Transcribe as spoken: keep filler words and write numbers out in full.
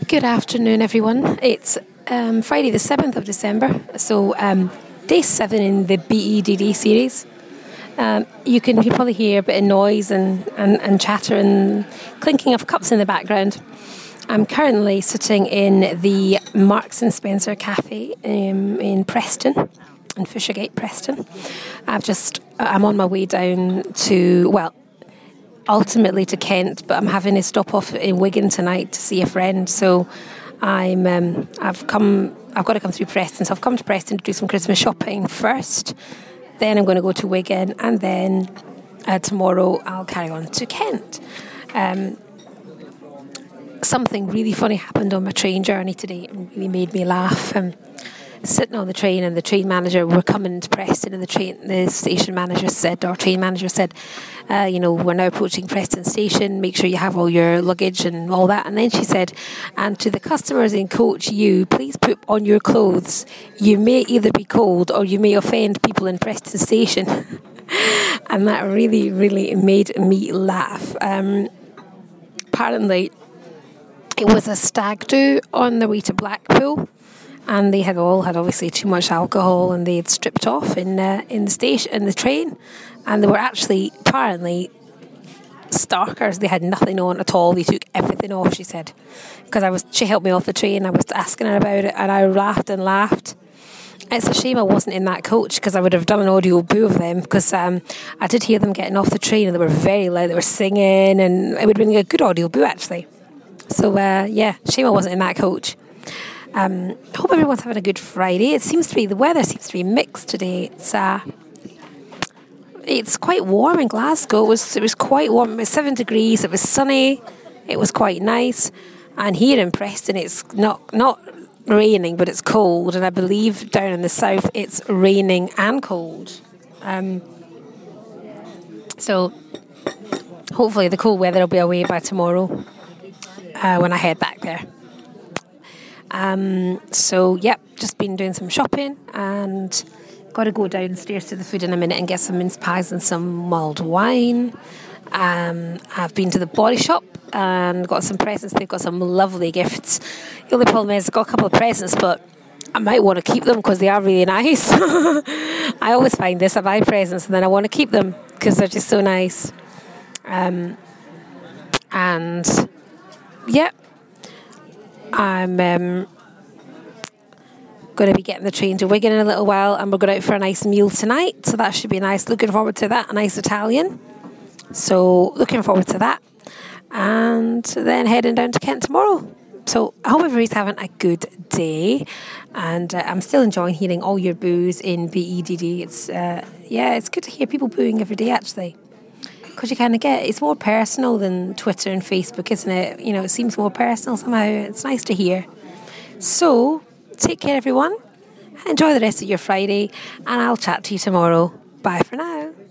Good afternoon, everyone. It's um, Friday the seventh of December, so um, day seven in the B E D D series. Um, you can you probably hear a bit of noise and, and, and chatter and clinking of cups in the background. I'm currently sitting in the Marks and Spencer Cafe um, in Preston, in Fishergate, Preston. I've just I'm on my way down to well. ultimately to Kent, but I'm having a stop off in Wigan tonight to see a friend. So I'm um, I've come I've got to come through Preston. So I've come to Preston to do some Christmas shopping first. Then I'm going to go to Wigan, and then uh, tomorrow I'll carry on to Kent. Um, something really funny happened on my train journey today. It really made me laugh. Um, sitting on the train, and the train manager, we're coming to Preston, and the train, the station manager said, our train manager said, uh, you know, we're now approaching Preston station, make sure you have all your luggage and all that. And then she said, and to the customers in coach U, please put on your clothes. You may either be cold or you may offend people in Preston station. And that really, really made me laugh. Um, apparently, it was a stag do on the way to Blackpool. And they had all had obviously too much alcohol, and they had stripped off in uh, in the station in the train, and they were actually apparently starkers. They had nothing on at all. They took everything off. She said, because I was she helped me off the train. I was asking her about it, and I laughed and laughed. It's a shame I wasn't in that coach, because I would have done an audio boo of them, because um, I did hear them getting off the train, and they were very loud. They were singing, and it would have been a good audio boo actually. So uh, yeah, shame I wasn't in that coach. Um, I hope everyone's having a good Friday. It seems to be, the weather seems to be mixed today. It's uh, it's quite warm in Glasgow. It was, it was quite warm. It was seven degrees. It was sunny. It was quite nice. And here in Preston, it's not, not raining, but it's cold. And I believe down in the south, it's raining and cold. Um, so hopefully the cold weather will be away by tomorrow uh, when I head back there. Um, so, yep, just been doing some shopping, and got to go downstairs to the food in a minute and get some mince pies and some mulled wine. Um, I've been to the Body Shop and got some presents. They've got some lovely gifts. The only problem is I've got a couple of presents, but I might want to keep them because they are really nice. I always find this, I buy presents and then I want to keep them because they're just so nice. Um, and, yep. I'm um, going to be getting the train to Wigan in a little while, and we're going out for a nice meal tonight, so that should be nice. Looking forward to that, a nice Italian. So looking forward to that, and then heading down to Kent tomorrow. So I hope everybody's having a good day, and uh, I'm still enjoying hearing all your boos in B E D D. It's uh, yeah, it's good to hear people booing every day actually. Because you kind of get, it's more personal than Twitter and Facebook, isn't it? You know, it seems more personal somehow. It's nice to hear. So, take care everyone. Enjoy the rest of your Friday, and I'll chat to you tomorrow. Bye for now.